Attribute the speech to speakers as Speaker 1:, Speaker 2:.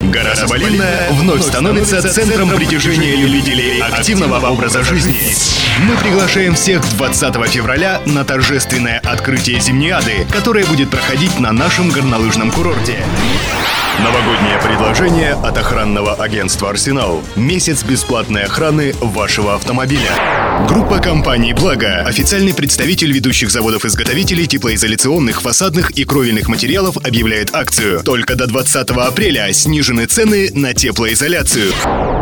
Speaker 1: Гора Соболиная вновь становится центром притяжения любителей активного образа жизни. Мы приглашаем всех 20 февраля на торжественное открытие Зимниады, которое будет проходить на нашем горнолыжном курорте. Новогоднее предложение от охранного агентства «Арсенал». Месяц бесплатной охраны вашего автомобиля. Группа компаний «Благо», официальный представитель ведущих заводов-изготовителей теплоизоляционных, фасадных и кровельных материалов, объявляет акцию. Только до 20 апреля снижены цены на теплоизоляцию.